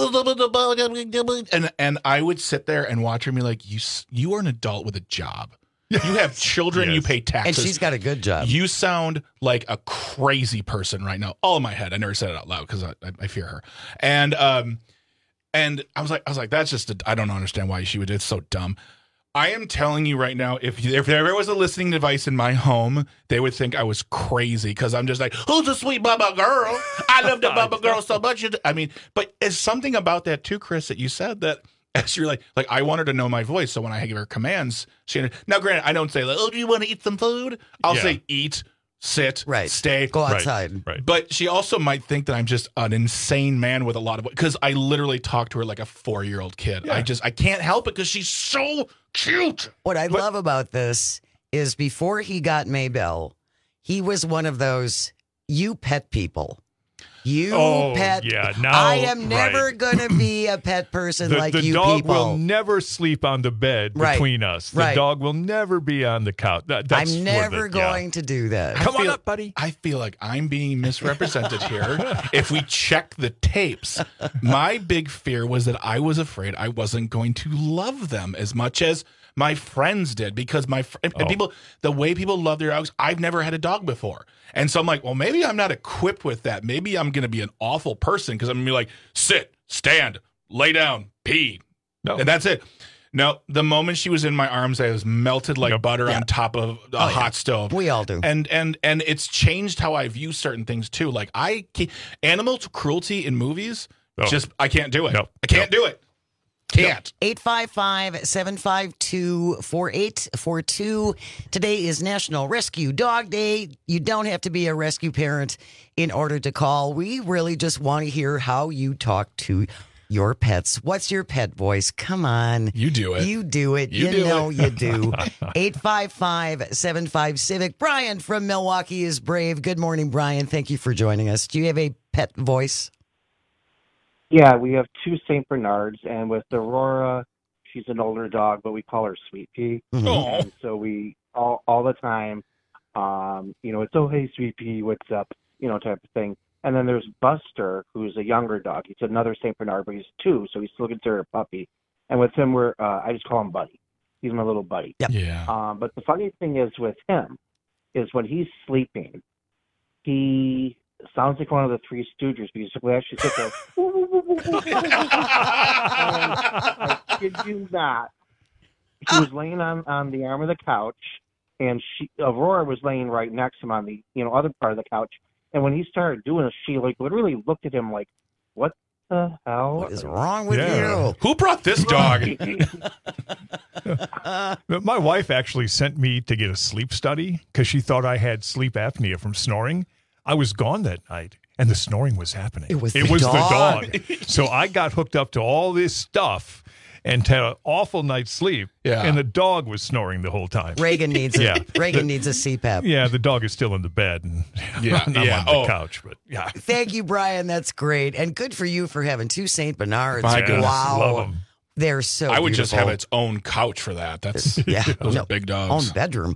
and I would sit there and watch her and be like, you are an adult with a job. You have children, you pay taxes. And she's got a good job. You sound like a crazy person right now. All in my head. I never said it out loud because I fear her. And I was like, that's just, I don't understand why she would. It's so dumb. I am telling you right now, if there was a listening device in my home, they would think I was crazy because I'm just like, who's a sweet Bubba girl? I love the Bubba girl so much. I mean, but it's something about that too, Chris, that you said that as you're like I want her to know my voice. So when I give her commands, now granted, I don't say like, oh, do you want to eat some food? I'll say eat, sit, stay, go outside. Right. But she also might think that I'm just an insane man with a lot of, because I literally talk to her like a 4-year-old kid. Yeah. I can't help it because she's so cute. What I love about this is before he got Maybelle, he was one of those you pet people. Pet. Yeah, now, I am never going to be a pet person like you people. The dog will never sleep on the bed between us. The dog will never be on the couch. I'm never going to do that. Come on up, buddy. I feel like I'm being misrepresented here. If we check the tapes, my big fear was that I was afraid I wasn't going to love them as much as my friends did, because people, the way people love their dogs, I've never had a dog before. And so I'm like, well, maybe I'm not equipped with that. Maybe I'm going to be an awful person because I'm going to be like, sit, stand, lay down, pee. No. And that's it. No, the moment she was in my arms, I was melted like butter on top of a hot stove. We all do. And it's changed how I view certain things too. Like animal cruelty in movies, I can't do it. No. I can't do it. Can't. 855-752-4842. Today is National Rescue Dog Day. You don't have to be a rescue parent in order to call. We really just want to hear how you talk to your pets. What's your pet voice? Come on. You do it. You do it. You know you do. 855-75-CIVIC. Brian from Milwaukee is brave. Good morning, Brian. Thank you for joining us. Do you have a pet voice? Yeah, we have 2 St. Bernards, and with Aurora, she's an older dog, but we call her Sweet Pea. Mm-hmm. And so we all the time, it's, oh, hey, Sweet Pea, what's up, type of thing. And then there's Buster, who's a younger dog. He's another St. Bernard, but he's 2, so he's still considered a puppy. And with him, I just call him Buddy. He's my little buddy. Yep. Yeah. But the funny thing is with him is when he's sleeping, he sounds like one of the Three Stooges because we actually sit there. I kid you not. He was laying on the arm of the couch, and Aurora was laying right next to him on the other part of the couch. And when he started doing it, she literally looked at him like, "What the hell? What is wrong with you? Who brought this dog?" My wife actually sent me to get a sleep study because she thought I had sleep apnea from snoring. I was gone that night, and the snoring was happening. It was the dog. So I got hooked up to all this stuff and had an awful night's sleep, and the dog was snoring the whole time. Reagan needs Reagan needs a CPAP. Yeah, the dog is still in the bed, and I'm on the couch. But Thank you, Brian. That's great, and good for you for having 2 St. Bernards. My goodness. Wow, love them. They're so I would beautiful. just have its own couch for that. Those are big dogs. Own bedroom.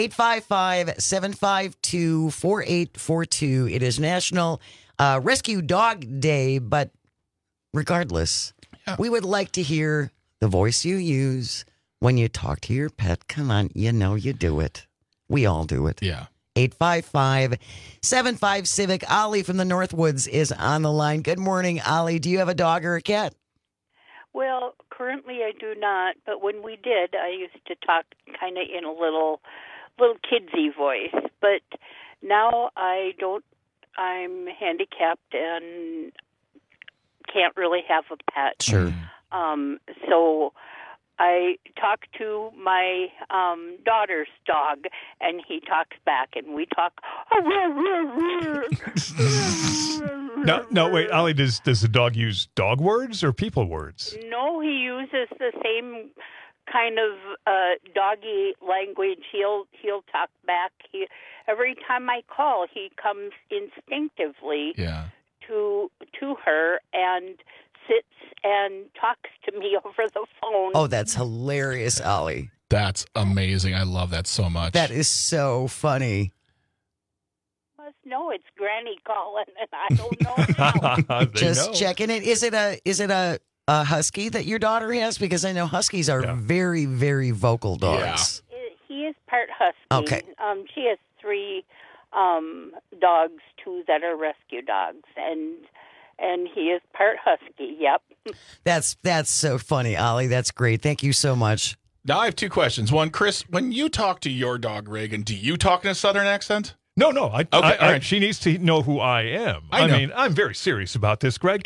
855-752-4842. It is National Rescue Dog Day, but regardless, we would like to hear the voice you use when you talk to your pet. Come on, you do it. We all do it. Yeah. 855-75-CIVIC. Ollie from the Northwoods is on the line. Good morning, Ollie. Do you have a dog or a cat? Well, currently I do not, but when we did, I used to talk kind of in a little kidsy voice. But now I don't. I'm handicapped and can't really have a pet. Sure. So I talk to my daughter's dog, and he talks back, and we talk. No, wait, Ollie, does the dog use dog words or people words? No, he uses the same kind of doggy language. He'll talk back. Every time I call, he comes instinctively to her and sits and talks to me over the phone. Oh, that's hilarious, Ollie. That's amazing. I love that so much. That is so funny. No, it's Granny calling, and I don't know. Just checking it. Is it a husky that your daughter has? Because I know huskies are very, very vocal dogs. Yeah. He is part husky. Okay. She has 3 dogs, 2 that are rescue dogs, and he is part husky. Yep. That's so funny, Ollie. That's great. Thank you so much. Now I have 2 questions. One, Chris, when you talk to your dog Reagan, do you talk in a Southern accent? No. Okay, all right. She needs to know who I am. I know. mean, I'm very serious about this, Greg.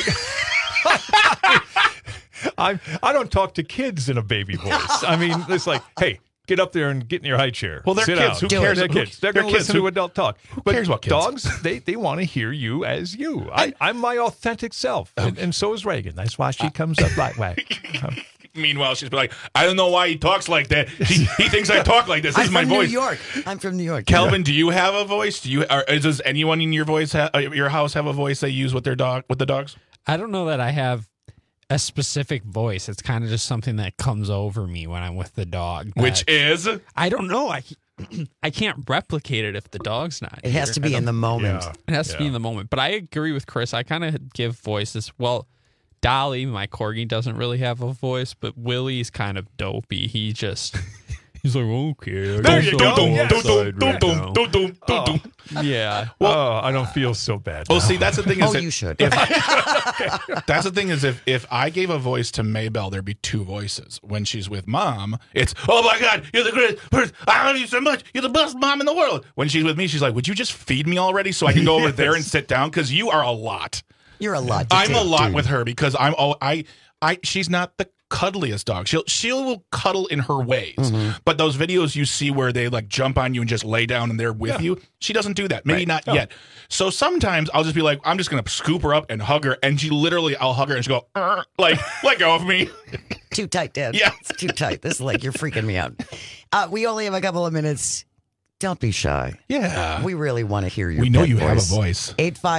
I don't talk to kids in a baby voice. I mean, it's like, hey, get up there and get in your high chair. Well, they're Sit kids. down. Who cares? They're kids. They're going to listen to adult talk. Who cares about kids? Dogs, they want to hear you as you. I'm my authentic self, and so is Reagan. That's why she comes up like that. Meanwhile, she's like, I don't know why he talks like that. He thinks I talk like this. This is my voice. I'm from New York. Kelvin, do you have a voice? Does anyone in your house have a voice they use with the dogs? I don't know that I have a specific voice. It's kind of just something that comes over me when I'm with the dog. Which is? I don't know. I can't replicate it if the dog's not. It has to be in the moment. Yeah. It has to be in the moment. But I agree with Chris. I kind of give voices. Well, Dolly, my corgi, doesn't really have a voice, but Willie's kind of dopey. He's like, okay. There you go. Yeah. Well, I don't feel so bad. Well, see, that's the thing. You should. That's the thing is, if I gave a voice to Maybelle, there'd be 2 voices. When she's with Mom, it's, oh my God, you're the greatest person. I love you so much. You're the best mom in the world. When she's with me, she's like, would you just feed me already so I can go over there and sit down? Because you are a lot. You're a lot. I'm a lot with her because she's not the cuddliest dog. She will cuddle in her ways. Mm-hmm. But those videos you see where they like jump on you and just lay down and they're with you, she doesn't do that. Maybe not yet. So sometimes I'll just be like, I'm just going to scoop her up and hug her. And I'll hug her and she'll go, like, let go of me. Too tight, Dad. Yeah. It's too tight. This is like, you're freaking me out. We only have a couple of minutes. Don't be shy. Yeah. We really want to hear your We know you voice. have a voice.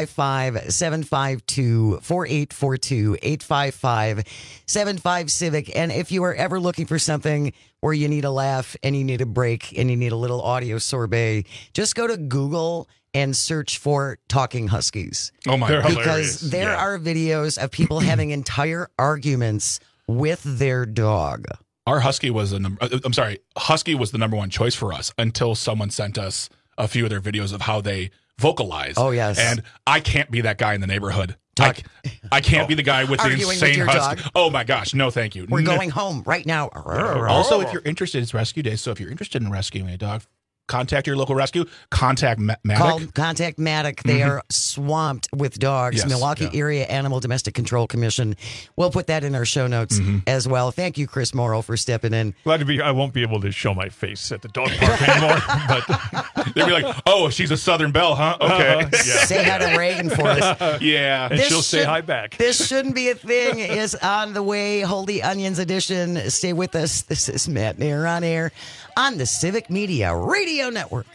855-752-4842, 855-75-CIVIC. And if you are ever looking for something where you need a laugh and you need a break and you need a little audio sorbet, just go to Google and search for Talking Huskies. Oh, my God. Because there are videos of people having entire arguments with their dog. Our husky was husky was the number 1 choice for us until someone sent us a few of their videos of how they vocalize. Oh, yes. And I can't be that guy in the neighborhood. I can't be the guy with the Arguing insane with your husky. dog? Oh, my gosh. No, thank you. We're going home right now. Also, if you're interested, it's rescue day. So if you're interested in rescuing a dog, contact your local rescue. Contact Matic. Contact Matic. They are swamped with dogs. Yes, Milwaukee Area Animal Domestic Control Commission. We'll put that in our show notes as well. Thank you, Chris Morrow, for stepping in. Glad to be. I won't be able to show my face at the dog park anymore. But they'll be like, "Oh, she's a Southern Belle, huh? Okay." Say hi to Reagan for us. Yeah, and she'll say hi back. This shouldn't be a thing. Is on the way. Hold the Onions edition. Stay with us. This is Matt Mayer on air on the Civic Media Radio Network.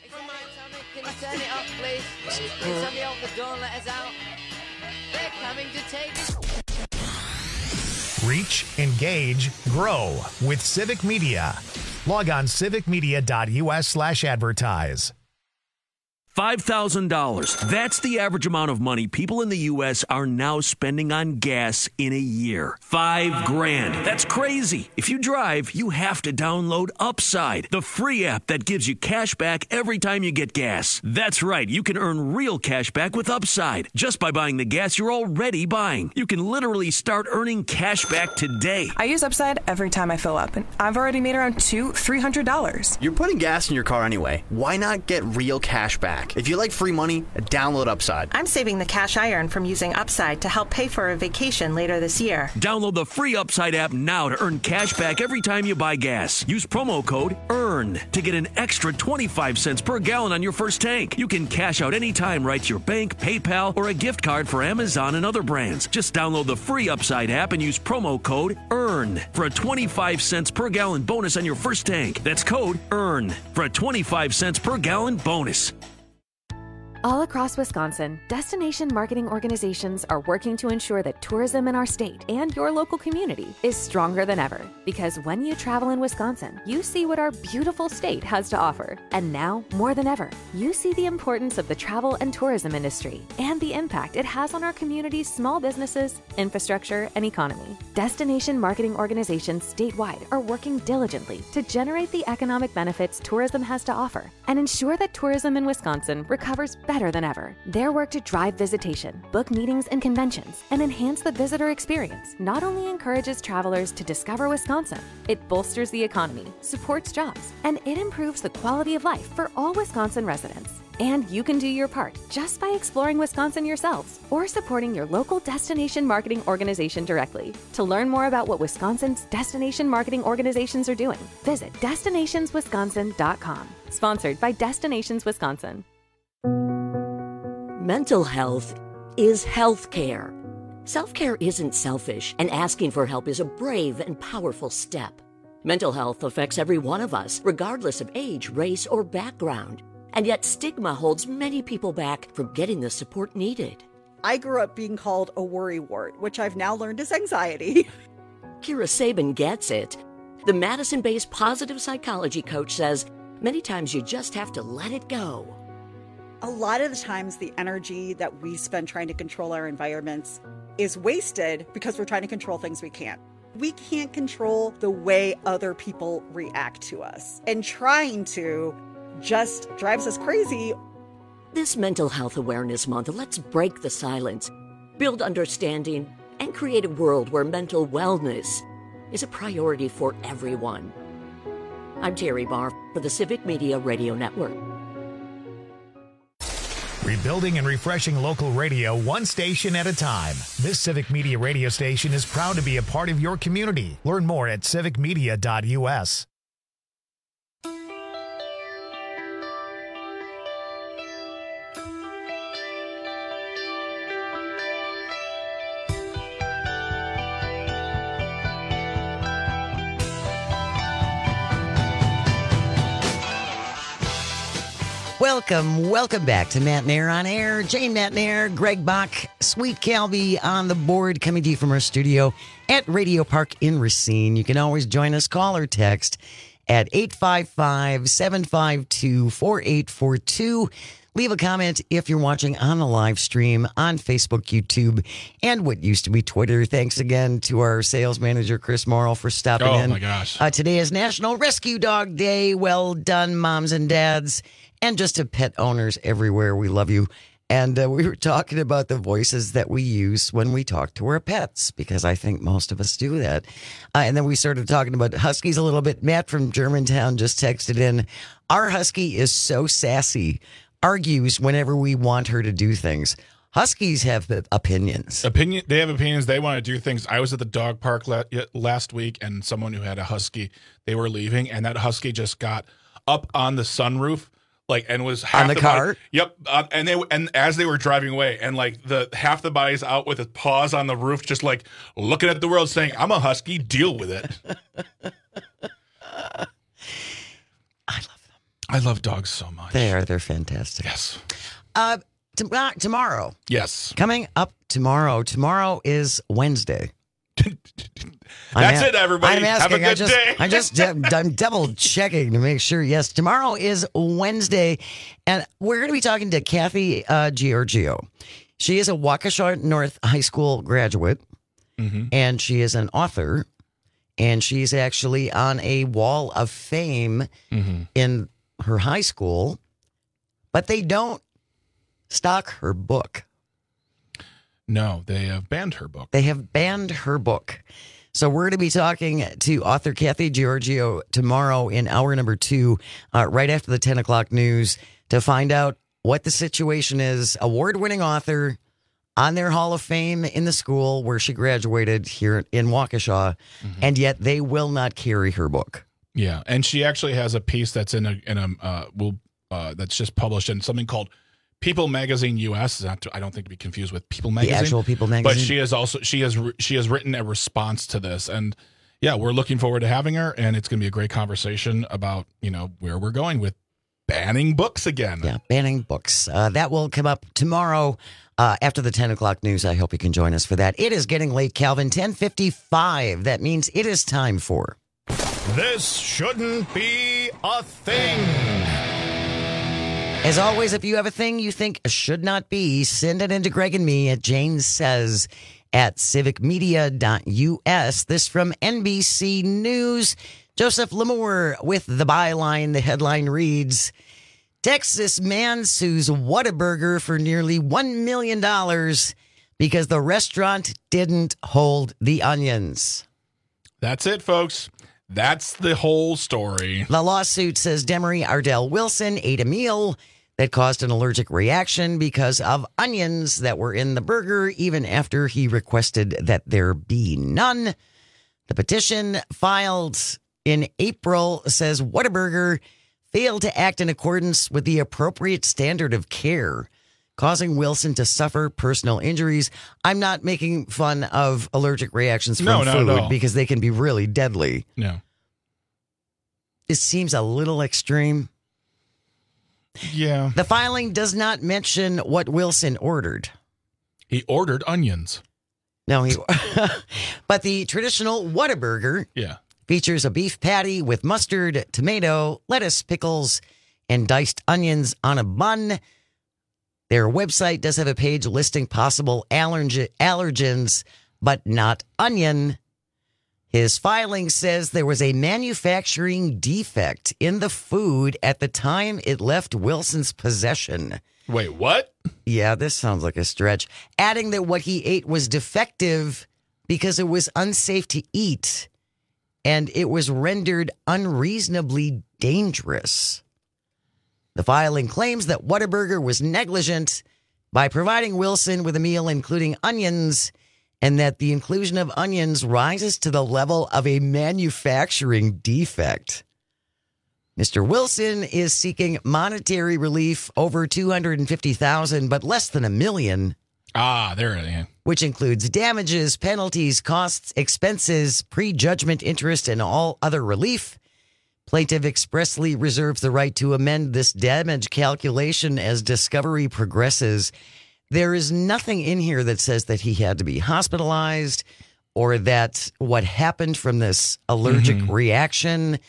Reach, engage, grow with Civic Media. Log on civicmedia.us/advertise. $5,000. That's the average amount of money people in the U.S. are now spending on gas in a year. $5,000. That's crazy. If you drive, you have to download Upside, the free app that gives you cash back every time you get gas. That's right. You can earn real cash back with Upside just by buying the gas you're already buying. You can literally start earning cash back today. I use Upside every time I fill up, and I've already made around $200-300. You're putting gas in your car anyway. Why not get real cash back? back. If you like free money, download Upside. I'm saving the cash I earn from using Upside to help pay for a vacation later this year. Download the free Upside app now to earn cash back every time you buy gas. Use promo code EARN to get an extra 25 cents per gallon on your first tank. You can cash out anytime right to your bank, PayPal, or a gift card for Amazon and other brands. Just download the free Upside app and use promo code EARN for a 25 cents per gallon bonus on your first tank. That's code EARN for a 25 cents per gallon bonus. All across Wisconsin, destination marketing organizations are working to ensure that tourism in our state and your local community is stronger than ever. Because when you travel in Wisconsin, you see what our beautiful state has to offer. And now, more than ever, you see the importance of the travel and tourism industry and the impact it has on our community's small businesses, infrastructure, and economy. Destination marketing organizations statewide are working diligently to generate the economic benefits tourism has to offer and ensure that tourism in Wisconsin recovers better than ever. Their work to drive visitation, book meetings and conventions, and enhance the visitor experience not only encourages travelers to discover Wisconsin, it bolsters the economy, supports jobs, and it improves the quality of life for all Wisconsin residents. And you can do your part just by exploring Wisconsin yourselves or supporting your local destination marketing organization directly. To learn more about what Wisconsin's destination marketing organizations are doing, visit destinationswisconsin.com. Sponsored by Destinations Wisconsin. Mental health is health care. Self-care isn't selfish, and asking for help is a brave and powerful step. Mental health affects every one of us, regardless of age, race, or background. And yet stigma holds many people back from getting the support needed. I grew up being called a worrywart, which I've now learned is anxiety. Kira Sabin gets it. The Madison-based positive psychology coach says many times you just have to let it go. A lot of the times the energy that we spend trying to control our environments is wasted because we're trying to control things we can't. We can't control the way other people react to us. And trying to just drives us crazy. This Mental Health Awareness Month, let's break the silence, build understanding, and create a world where mental wellness is a priority for everyone. I'm Terry Barr for the Civic Media Radio Network. Rebuilding and refreshing local radio one station at a time. This Civic Media radio station is proud to be a part of your community. Learn more at civicmedia.us. Welcome back to Matt Nair on Air. Jane Matt Nair, Greg Bach, Sweet Calby on the board, coming to you from our studio at Radio Park in Racine. You can always join us, call or text at 855-752-4842. Leave a comment if you're watching on the live stream on Facebook, YouTube, and what used to be Twitter. Thanks again to our sales manager, Chris Morrill, for stopping in. Oh, my gosh. Today is National Rescue Dog Day. Well done, moms and dads, and just to pet owners everywhere. We love you. And we were talking about the voices that we use when we talk to our pets, because I think most of us do that. And then we started talking about huskies a little bit. Matt from Germantown just texted in, our husky is so sassy, argues whenever we want her to do things. Huskies have opinions. They have opinions. They want to do things. I was at the dog park last week, and someone who had a husky, they were leaving, and that husky just got up on the sunroof, and was half on the car. Yep, and as they were driving away, and the half the body's out with his paws on the roof, just looking at the world, saying, "I'm a husky. Deal with it." I love dogs so much. They're fantastic. Yes. Tomorrow. Yes. Coming up tomorrow. Tomorrow is Wednesday. That's it, everybody. I'm asking. Have a good day. I'm double checking to make sure. Yes, tomorrow is Wednesday, and we're going to be talking to Kathy Giorgio. She is a Waukesha North High School graduate, and she is an author, and she's actually on a wall of fame in her high school, but they don't stock her book. No, they have banned her book. They have banned her book. So we're going to be talking to author Kathy Giorgio tomorrow in hour number 2, right after the 10 o'clock news, to find out what the situation is. Award-winning author on their Hall of Fame in the school where she graduated here in Waukesha, and yet they will not carry her book. Yeah, and she actually has a piece that's that's just published in something called People Magazine US. I don't think to be confused with People Magazine, the actual People Magazine. But she has written a response to this, and yeah, we're looking forward to having her, and it's going to be a great conversation about where we're going with banning books again. Yeah, banning books. That will come up tomorrow after the 10 o'clock news. I hope you can join us for that. It is getting late, Calvin. 10:55. That means it is time for This Shouldn't Be a Thing. As always, if you have a thing you think should not be, send it into Greg and me at janesays@civicmedia.us. This from NBC News. Joseph Lamore with the byline. The headline reads, Texas man sues Whataburger for nearly $1 million because the restaurant didn't hold the onions. That's it, folks. That's the whole story. The lawsuit says Demery Ardell Wilson ate a meal that caused an allergic reaction because of onions that were in the burger, even after he requested that there be none. The petition filed in April says Whataburger failed to act in accordance with the appropriate standard of care, causing Wilson to suffer personal injuries. I'm not making fun of allergic reactions from food because they can be really deadly. No. This seems a little extreme. Yeah. The filing does not mention what Wilson ordered. He ordered onions. No, but the traditional Whataburger features a beef patty with mustard, tomato, lettuce, pickles, and diced onions on a bun. Their website does have a page listing possible allergens, but not onion. His filing says there was a manufacturing defect in the food at the time it left Wilson's possession. Wait, what? Yeah, this sounds like a stretch. Adding that what he ate was defective because it was unsafe to eat and it was rendered unreasonably dangerous. The filing claims that Whataburger was negligent by providing Wilson with a meal including onions, and that the inclusion of onions rises to the level of a manufacturing defect. Mr. Wilson is seeking monetary relief over $250,000, but less than $1 million. There it is. Which includes damages, penalties, costs, expenses, prejudgment interest, and all other relief. Plaintiff expressly reserves the right to amend this damage calculation as discovery progresses. There is nothing in here that says that he had to be hospitalized or that what happened from this allergic reaction.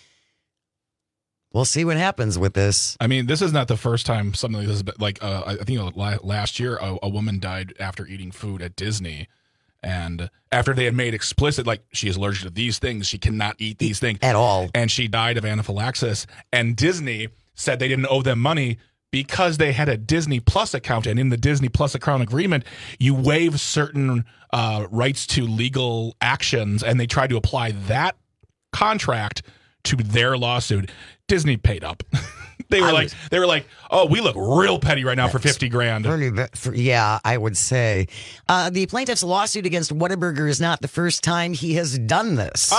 We'll see what happens with this. I mean, this is not the first time something like this. Like, I think last year, a woman died after eating food at Disney. And after they had made explicit, like, she is allergic to these things, she cannot eat these things at all. And she died of anaphylaxis. And Disney said they didn't owe them money because they had a Disney Plus account. And in the Disney Plus account agreement, you waive certain rights to legal actions. And they tried to apply that contract to their lawsuit. Disney paid up. They were like, oh, we look real petty right now for $50,000. Yeah, I would say. The plaintiff's lawsuit against Whataburger is not the first time he has done this.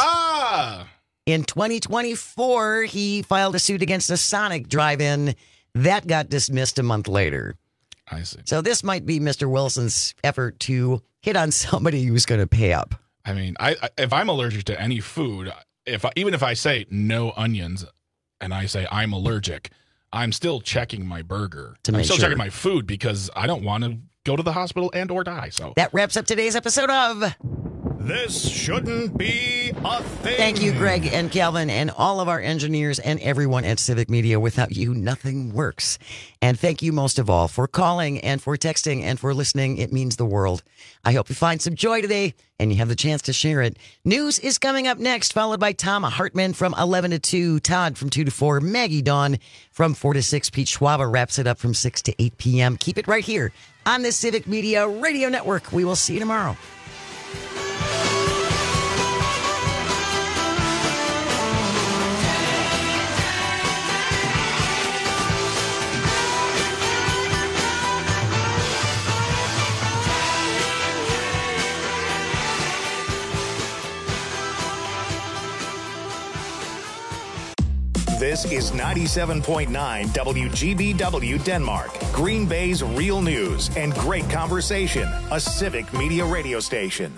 In 2024, he filed a suit against a Sonic drive-in. That got dismissed a month later. I see. So this might be Mr. Wilson's effort to hit on somebody who's going to pay up. I mean, if I'm allergic to any food, even if I say no onions and I say I'm allergic, I'm still checking my burger. I'm still checking my food because I don't want to go to the hospital and or die. So that wraps up today's episode of This Shouldn't Be a Thing. Thank you, Greg and Calvin, and all of our engineers and everyone at Civic Media. Without you, nothing works. And thank you most of all for calling and for texting and for listening. It means the world. I hope you find some joy today and you have the chance to share it. News is coming up next, followed by Tom Hartman from 11 to 2, Todd from 2 to 4, Maggie Dawn from 4 to 6. Pete Schwaba wraps it up from 6 to 8 p.m. Keep it right here on the Civic Media Radio Network. We will see you tomorrow. This is 97.9 WGBW Denmark, Green Bay's real news and great conversation, a civic media radio station.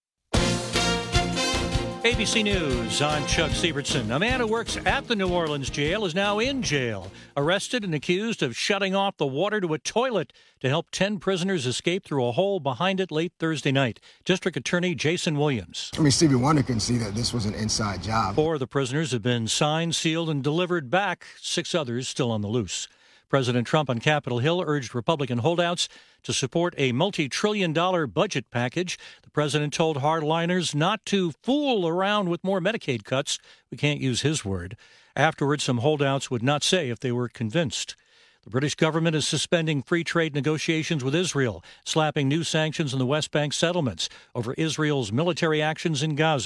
ABC News, I'm Chuck Sievertson. A man who works at the New Orleans jail is now in jail, arrested and accused of shutting off the water to a toilet to help 10 prisoners escape through a hole behind it late Thursday night. District Attorney Jason Williams. Stevie Wonder can see that this was an inside job. 4 of the prisoners have been signed, sealed, and delivered back. 6 others still on the loose. President Trump on Capitol Hill urged Republican holdouts to support a multi-trillion-dollar budget package. The president told hardliners not to fool around with more Medicaid cuts. We can't use his word. Afterwards, some holdouts would not say if they were convinced. The British government is suspending free trade negotiations with Israel, slapping new sanctions on the West Bank settlements over Israel's military actions in Gaza.